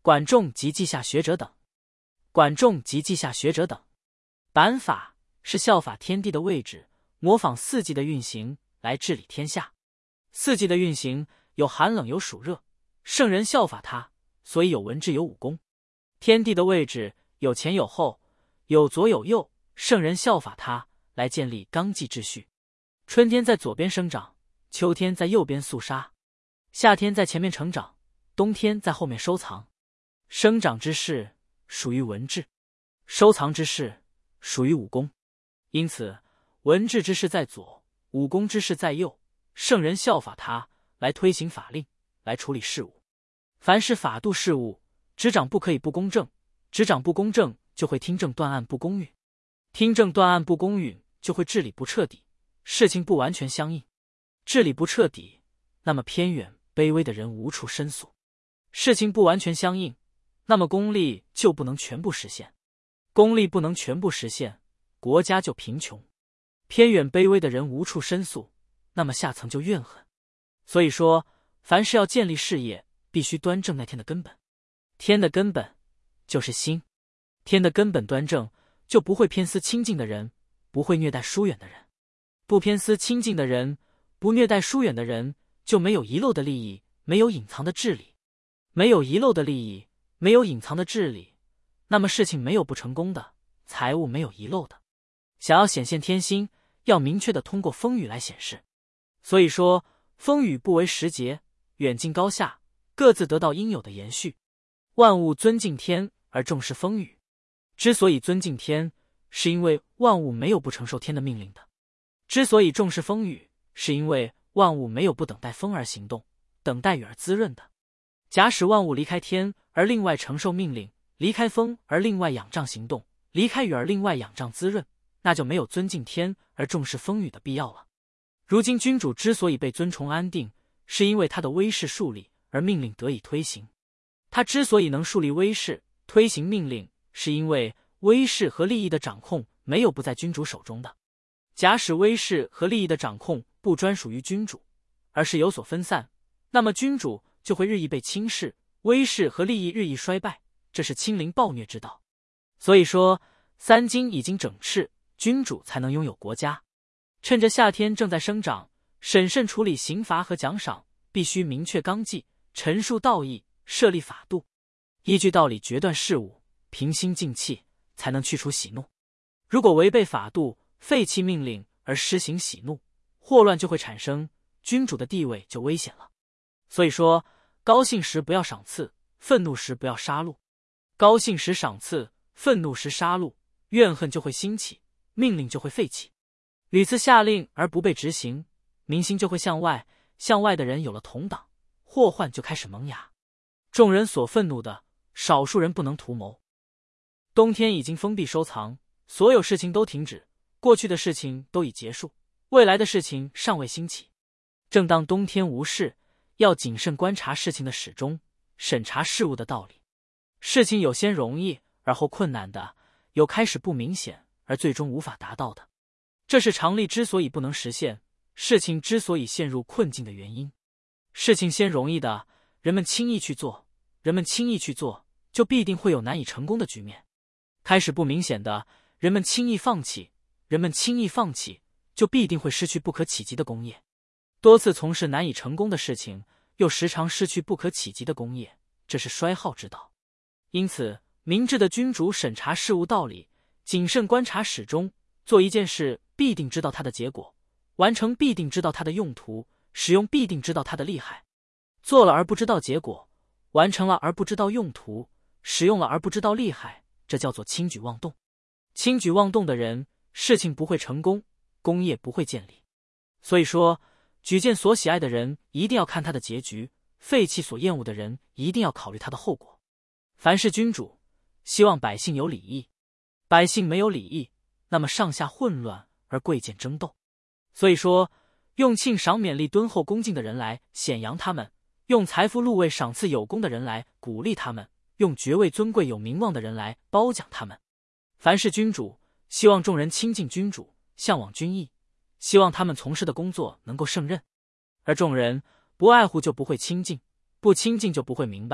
管仲及稷下学者等。管仲及稷下学者等。版法是效法天地的位置，模仿四季的运行来治理天下。四季的运行有寒冷有暑热，圣人效法他，所以有文治有武功。天地的位置有前有后，有左有右，圣人效法他来建立纲纪秩序。春天在左边生长，秋天在右边肃杀，夏天在前面成长，冬天在后面收藏。生长之事属于文治，收藏之事属于武功。因此文治之事在左，武功之事在右，圣人效法他来推行法令，来处理事务。凡是法度事务，执掌不可以不公正，执掌不公正就会听政断案不公允，听政断案不公允就会治理不彻底，事情不完全相应。治理不彻底，那么偏远卑微的人无处申诉；事情不完全相应，那么功利就不能全部实现。功利不能全部实现，国家就贫穷。偏远卑微的人无处申诉，那么下层就怨恨。所以说，凡是要建立事业，必须端正那天的根本。天的根本就是心，天的根本端正，就不会偏私亲近的人，不会虐待疏远的人。不偏私亲近的人，不虐待疏远的人，就没有遗漏的利益，没有隐藏的治理。没有遗漏的利益，没有隐藏的治理，那么事情没有不成功的，财物没有遗漏的。想要显现天心，要明确的通过风雨来显示。所以说，风雨不为时节，远近高下，各自得到应有的延续。万物尊敬天而重视风雨。之所以尊敬天，是因为万物没有不承受天的命令的；之所以重视风雨，是因为万物没有不等待风而行动，等待雨而滋润的。假使万物离开天而另外承受命令，离开风而另外仰仗行动，离开雨而另外仰仗滋润，那就没有尊敬天而重视风雨的必要了。如今君主之所以被尊崇安定，是因为他的威势树立而命令得以推行。他之所以能树立威势，推行命令，是因为威势和利益的掌控没有不在君主手中的。假使威势和利益的掌控不专属于君主，而是有所分散，那么君主就会日益被轻视，威势和利益日益衰败，这是亲临暴虐之道。所以说，三经已经整饬，君主才能拥有国家。趁着夏天正在生长，审慎处理刑罚和奖赏，必须明确纲纪，陈述道义，设立法度，依据道理决断事务，平心静气，才能去除喜怒。如果违背法度，废弃命令而施行喜怒，祸乱就会产生，君主的地位就危险了。所以说，高兴时不要赏赐，愤怒时不要杀戮。高兴时赏赐，愤怒时杀戮，怨恨就会兴起，命令就会废弃。屡次下令而不被执行，民心就会向外，向外的人有了同党，祸患就开始萌芽。众人所愤怒的，少数人不能图谋。冬天已经封闭收藏，所有事情都停止，过去的事情都已结束，未来的事情尚未兴起。正当冬天无事，要谨慎观察事情的始终，审查事物的道理。事情有先容易而后困难的，有开始不明显而最终无法达到的。这是常理之所以不能实现，事情之所以陷入困境的原因。事情先容易的，人们轻易去做，人们轻易去做，就必定会有难以成功的局面。开始不明显的，人们轻易放弃，人们轻易放弃，就必定会失去不可企及的功业。多次从事难以成功的事情，又时常失去不可企及的功业，这是衰耗之道。因此，明智的君主审查事物道理，谨慎观察始终，做一件事必定知道它的结果，完成必定知道它的用途，使用必定知道它的厉害。做了而不知道结果，完成了而不知道用途，使用了而不知道厉害，这叫做轻举妄动。轻举妄动的人，事情不会成功，功业不会建立。所以说，举荐所喜爱的人一定要看他的结局，废弃所厌恶的人一定要考虑他的后果。凡是君主希望百姓有礼义，百姓没有礼义，那么上下混乱而贵贱争斗。所以说，用庆赏勉励敦厚恭敬的人来显扬他们，用财富禄位赏赐有功的人来鼓励他们，用爵位尊贵有名望的人来褒奖他们。凡是君主希望众人亲近君主，向往君意，希望他们从事的工作能够胜任。而众人不爱护就不会亲近，不亲近就不会明白，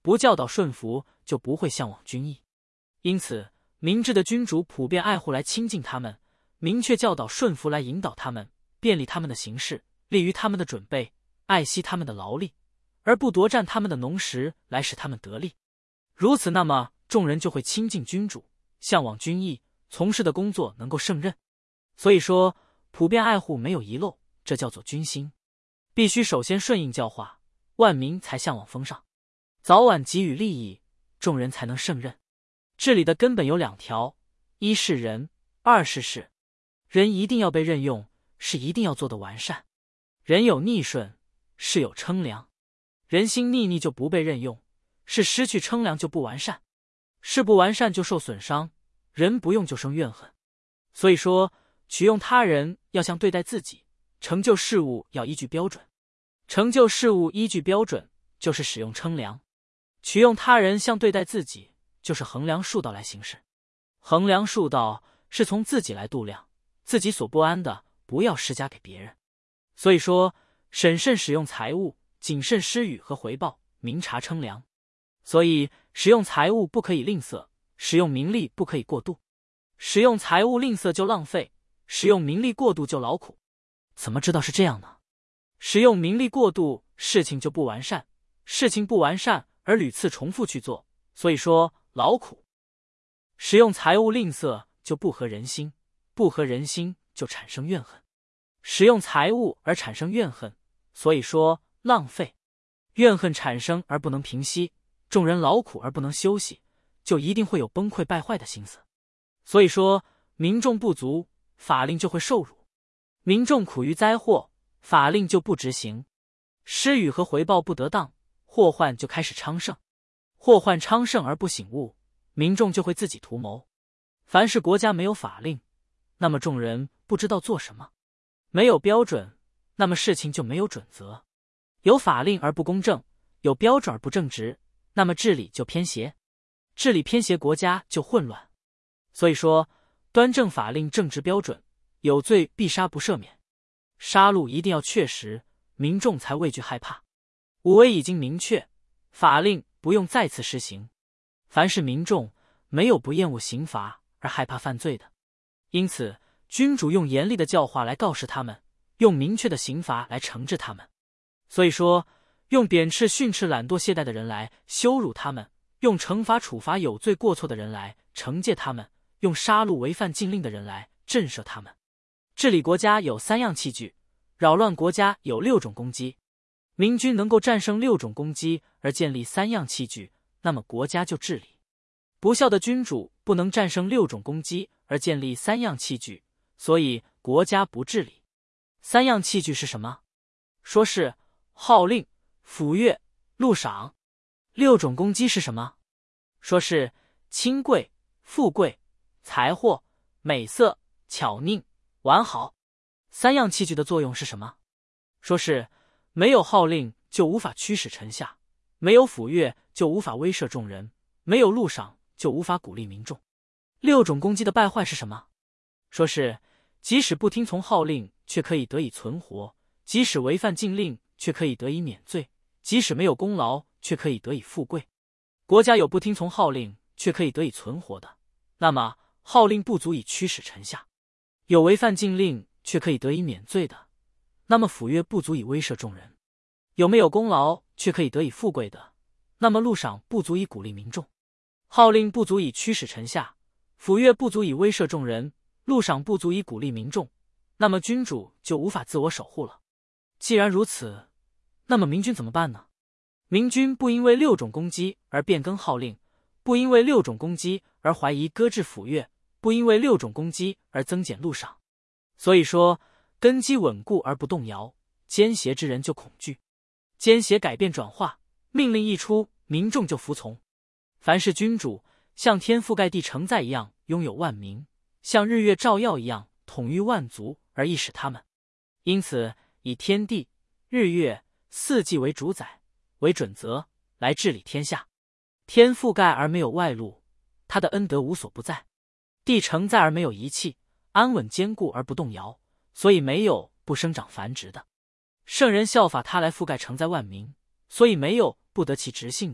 不教导顺服，就不会向往君意。因此，明智的君主普遍爱护来亲近他们，明确教导顺服来引导他们，便利他们的行事，利于他们的准备，爱惜他们的劳力，而不夺占他们的农时来使他们得利。如此，那么众人就会亲近君主，向往君意，从事的工作能够胜任。所以说，普遍爱护没有遗漏，这叫做君心。必须首先顺应教化，万民才向往风尚，早晚给予利益，众人才能胜任。治理的根本有2条：一是人，二是事。人一定要被任用，事一定要做得完善。人有逆顺，事有称量。人心逆就不被任用，事失去称量就不完善，事不完善就受损伤，人不用就生怨恨。所以说，取用他人要像对待自己，成就事物要依据标准。成就事物依据标准，就是使用称量；取用他人像对待自己，就是衡量数道来行事。衡量数道是从自己来度量，自己所不安的不要施加给别人。所以说，审慎使用财物，谨慎施予和回报，明察称量。所以使用财物不可以吝啬，使用名利不可以过度。使用财物吝啬就浪费，使用名利过度就劳苦。怎么知道是这样呢？使用名利过度，事情就不完善，事情不完善而屡次重复去做，所以说劳苦。使用财物吝啬就不合人心，不合人心就产生怨恨。使用财物而产生怨恨，所以说浪费。怨恨产生而不能平息，众人劳苦而不能休息，就一定会有崩溃败坏的心思。所以说，民众不足，法令就会受辱；民众苦于灾祸，法令就不执行。施予和回报不得当，祸患就开始昌盛。祸患昌盛而不醒悟，民众就会自己图谋。凡是国家没有法令，那么众人不知道做什么；没有标准，那么事情就没有准则。有法令而不公正，有标准而不正直，那么治理就偏邪。治理偏邪，国家就混乱。所以说，端正法令，正直标准，有罪必杀不赦免。杀戮一定要确实，民众才畏惧害怕。武威已经明确，法令不用再次施行。凡是民众，没有不厌恶刑罚而害怕犯罪的。因此，君主用严厉的教化来告示他们，用明确的刑罚来惩治他们。所以说，用贬斥训斥懒惰懈怠的人来羞辱他们，用惩罚处罚有罪过错的人来惩戒他们，用杀戮违犯禁令的人来震慑他们。治理国家有3样器具，扰乱国家有6种攻击。明君能够战胜6种攻击而建立3样器具，那么国家就治理。不孝的君主不能战胜6种攻击而建立3样器具，所以国家不治理。3样器具是什么？说是号令、抚乐、禄赏。6种攻击是什么？说是亲贵、富贵、财货、美色、巧佞、完好。3样器具的作用是什么？说是没有号令就无法驱使臣下，没有抚乐就无法威慑众人，没有禄赏就无法鼓励民众。6种攻击的败坏是什么？说是即使不听从号令却可以得以存活，即使违犯禁令却可以得以免罪，即使没有功劳却可以得以富贵。国家有不听从号令却可以得以存活的，那么号令不足以驱使臣下；有违犯禁令却可以得以免罪的，那么抚乐不足以威慑众人；有没有功劳却可以得以富贵的，那么禄赏不足以鼓励民众。号令不足以驱使臣下，抚乐不足以威慑众人，禄赏不足以鼓励民众，那么君主就无法自我守护了。既然如此，那么明君怎么办呢？明君不因为6种攻击而变更号令，不因为6种攻击而怀疑搁置抚乐，不因为6种攻击而增减禄赏。所以说，根基稳固而不动摇，奸邪之人就恐惧。奸邪改变转化，命令一出，民众就服从。凡是君主，像天覆盖地承载一样拥有万民，像日月照耀一样统御万族而易使他们。因此，以天地、日月、四季为主宰，为准则，来治理天下。天覆盖而没有外露，他的恩德无所不在；地承载而没有遗弃，安稳坚固而不动摇，所以没有不生长繁殖的。圣人效法他来覆盖承载万民，所以没有不得其直性的，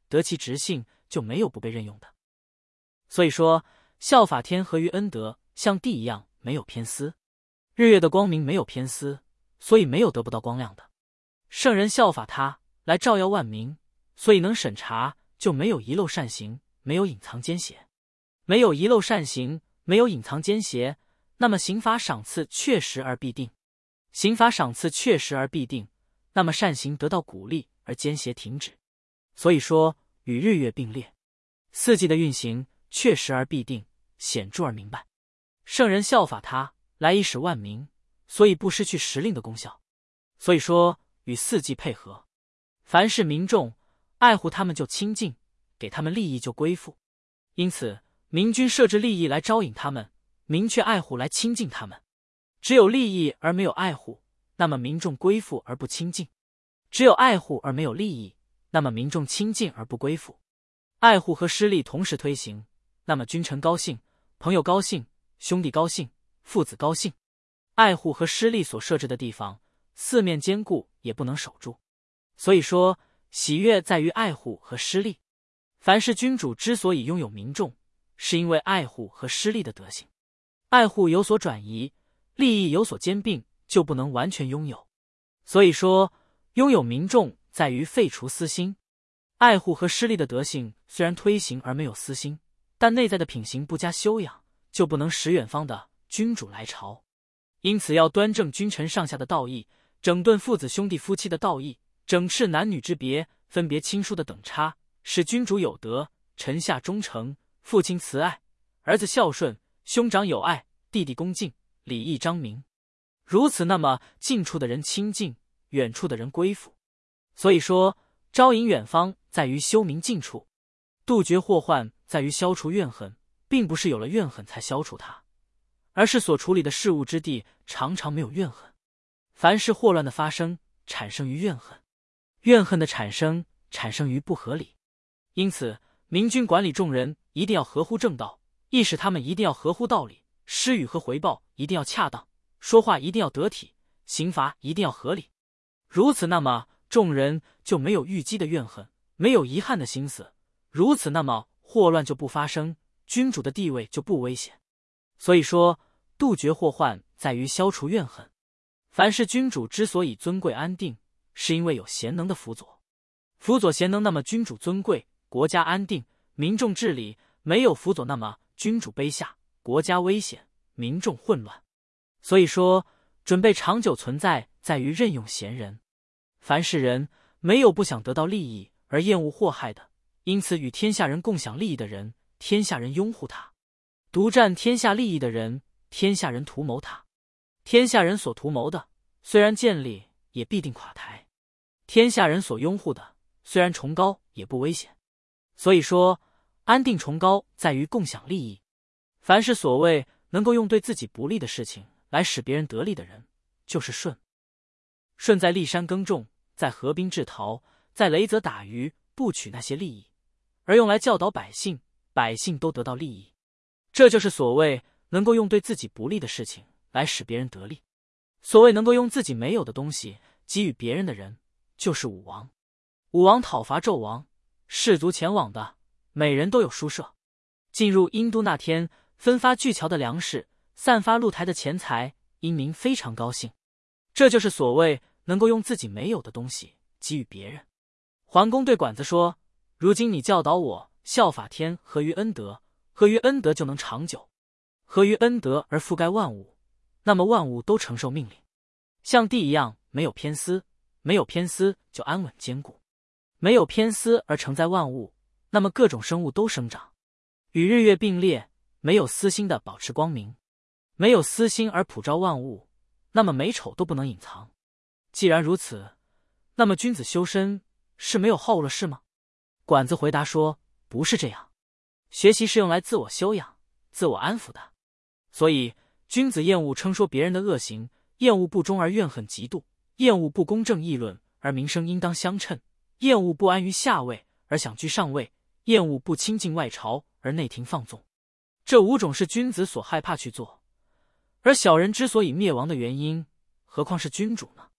得其直性，就没有不被任用的。所以说，效法天合于恩德，像地一样没有偏私。日月的光明没有偏私，所以没有得不到光亮的。圣人效法他来照耀万民，所以能审查，就没有遗漏善行，没有隐藏奸邪。没有遗漏善行，没有隐藏奸邪，那么刑罚赏赐确实而必定。刑罚赏赐确实而必定，那么善行得到鼓励，而奸邪停止。所以说，与日月并列，四季的运行确实而必定，显著而明白。圣人效法他来以使万民，所以不失去时令的功效。所以说，与四季配合，凡是民众爱护他们就亲近，给他们利益就归附。因此明君设置利益来招引他们，明却爱护来亲近他们。只有利益而没有爱护，那么民众归附而不亲近；只有爱护而没有利益，那么民众亲近而不归附。爱护和施利同时推行，那么君臣高兴，朋友高兴，兄弟高兴，父子高兴。爱护和施利所设置的地方，四面兼顾也不能守住。所以说，喜悦在于爱护和施利。凡是君主之所以拥有民众，是因为爱护和施利的德行。爱护有所转移，利益有所兼并，就不能完全拥有。所以说，拥有民众在于废除私心。爱护和施利的德性虽然推行而没有私心，但内在的品行不加修养，就不能使远方的君主来朝。因此要端正君臣上下的道义，整顿父子兄弟夫妻的道义，整饬男女之别，分别亲疏的等差，使君主有德，臣下忠诚，父亲慈爱，儿子孝顺，兄长友爱，弟弟恭敬，礼义彰明。如此，那么近处的人亲近，远处的人归附。所以说，招引远方在于修明近处，杜绝祸患在于消除怨恨，并不是有了怨恨才消除它，而是所处理的事物之地常常没有怨恨。凡是祸乱的发生，产生于怨恨，怨恨的产生，产生于不合理。因此，明君管理众人一定要合乎正道，意使他们一定要合乎道理，施予和回报一定要恰当，说话一定要得体，刑罚一定要合理。如此，那么众人就没有郁积的怨恨，没有遗憾的心思。如此，那么祸乱就不发生，君主的地位就不危险。所以说，杜绝祸患在于消除怨恨。凡是君主之所以尊贵安定，是因为有贤能的辅佐。辅佐贤能，那么君主尊贵，国家安定，民众治理；没有辅佐，那么君主卑下，国家危险，民众混乱。所以说，准备长久存在在于任用贤人。凡是人，没有不想得到利益而厌恶祸害的，因此与天下人共享利益的人，天下人拥护他；独占天下利益的人，天下人图谋他。天下人所图谋的，虽然建立，也必定垮台；天下人所拥护的，虽然崇高，也不危险。所以说，安定崇高在于共享利益。凡是所谓能够用对自己不利的事情来使别人得利的人，就是舜。舜在骊山耕种，在河滨制陶，在雷泽打鱼，不取那些利益，而用来教导百姓，百姓都得到利益。这就是所谓能够用对自己不利的事情来使别人得利。所谓能够用自己没有的东西给予别人的人，就是武王。武王讨伐纣王，士卒前往的，每人都有书舍。进入殷都那天，分发巨桥的粮食，散发露台的钱财，殷民非常高兴。这就是所谓能够用自己没有的东西给予别人。桓公对管子说：如今你教导我效法天合于恩德，合于恩德就能长久，合于恩德而覆盖万物，那么万物都承受命令，像地一样没有偏私，没有偏私就安稳坚固，没有偏私而承载万物，那么各种生物都生长。与日月并列，没有私心的保持光明，没有私心而普照万物，那么美丑都不能隐藏。既然如此，那么君子修身是没有好恶了是吗？管子回答说：不是这样，学习是用来自我修养、自我安抚的。所以君子厌恶称说别人的恶行，厌恶不忠而怨恨嫉妒，厌恶不公正议论而名声应当相称，厌恶不安于下位而想居上位，厌恶不亲近外朝而内廷放纵。这五种是君子所害怕去做，而小人之所以灭亡的原因，何况是君主呢？